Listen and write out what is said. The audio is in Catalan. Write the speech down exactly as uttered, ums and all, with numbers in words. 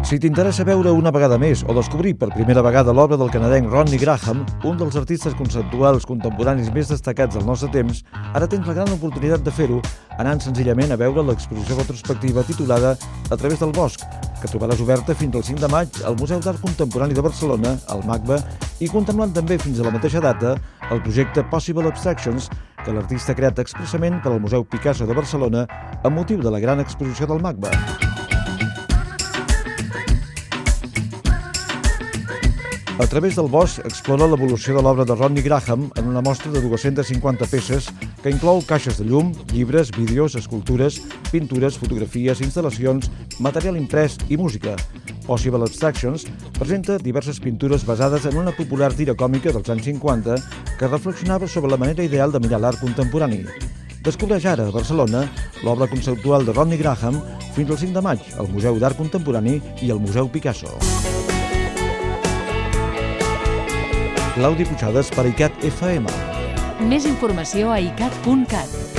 Si t'interessa veure una vegada més o descobrir per primera vegada l'obra del canadenc Rodney Graham, un dels artistes conceptuals contemporanis més destacats del nostre temps, ara tens la gran oportunitat de fer-ho anant senzillament a veure l'exposició retrospectiva titulada A través del bosc, que trobaràs oberta fins al cinc de maig al Museu d'Art Contemporani de Barcelona, al MACBA, i contemplant també fins a la mateixa data el projecte Possible Abstractions, que l'artista ha creat expressament per al Museu Picasso de Barcelona amb motiu de la gran exposició del MACBA. A través del bosc explora l'evolució de l'obra de Rodney Graham en una mostra de dues-centes cinquanta peces que inclou caixes de llum, llibres, vídeos, escultures, pintures, fotografies, instal·lacions, material imprès i música. Possible Abstractions presenta diverses pintures basades en una popular tira còmica dels anys cinquanta que reflexionava sobre la manera ideal de mirar l'art contemporani. Descobreix ara a Barcelona l'obra conceptual de Rodney Graham fins al cinc de maig al Museu d'Art Contemporani i al Museu Picasso. Claudi Puigades per ICAT F M. Més informació a icat punt cat.